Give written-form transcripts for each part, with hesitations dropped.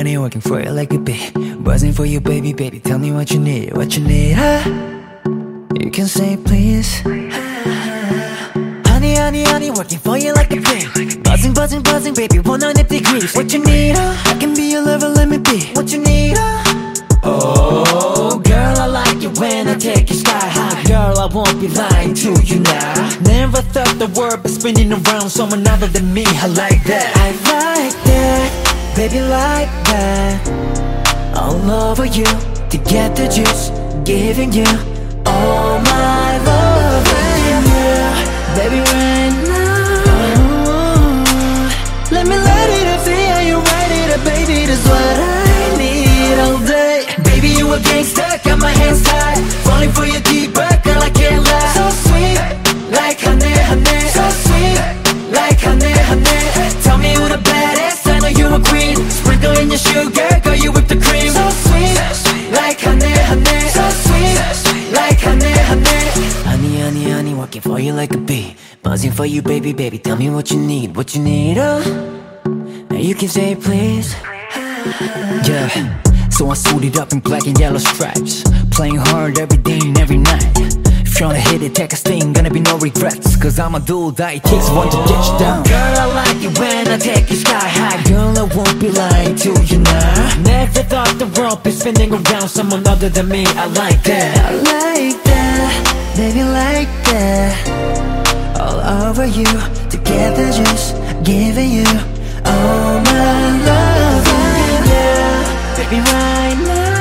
honey, working for you like a bee. Buzzing for you, baby, baby, tell me what you need, what you need, huh? You can say please. Honey, honey, honey, working for you like a bee. Buzzing, buzzing, buzzing, baby, 100 degrees. What you need, I can be your lover, let me be. What you need, oh, girl, I like it when I take you sky high. Girl, I won't be lying to you now. Never thought the world was spinning around someone other than me. I like that, I like that, baby, like that. All over you, to get the juice, giving you all my love. Yeah, baby, right now, let me let it up, see how you ride it up, baby, that's what I need all day. Baby, you a gangster, got my hands tied, falling for you deeper, girl, I can't lie. So sweet, like honey, honey. So sweet, like honey, honey. Tell me who the baddest, I know you a queen. Sprinkle in your sugar, girl, you whip the cream. So sweet, like honey, honey. So sweet, like honey, honey. Honey, honey, honey, working for you like a bee. Buzzing for you, baby, baby, tell me what you need, what you need, oh. Now you can say please. Yeah. So I suited up in black and yellow stripes, playing hard every day and every night. If you're tryna hit it, take a sting, gonna be no regrets. Cause I'm a dude that it takes one to get you down. Girl, I like it when I take you sky high. Girl, I won't be lying to you now. Never thought the world be spinning around someone other than me. I like that, I like that, baby, like that. All over you, together just giving you all my love. Yeah, baby, right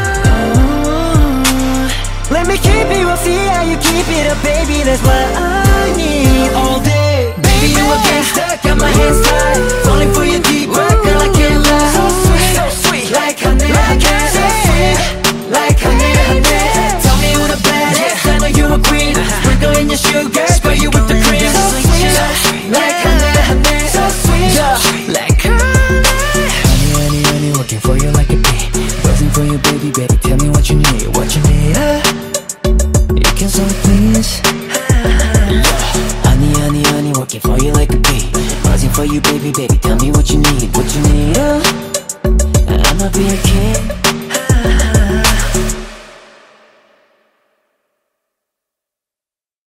now, let me keep it, we'll see how you keep it up, baby, that's what I need all day. Baby, you a gangster, got my hands tied, falling for you deeper, girl, I can't lie. So sweet, so sweet, like honey, like honey. So sweet, like honey, honey. Tell me who the baddest, I know you a queen. Sprinkle in your sugar, girl, you with the cream. So sweet, like honey, honey. So sweet, like honey. Honey, honey, honey, working for you like a bee. Buzzing for you, baby, baby, tell me what you need, what you need, you can say please. Honey, honey, honey, working for you like a bee. Buzzing for you, baby, baby, tell me what you need, what you need, I'ma be a king.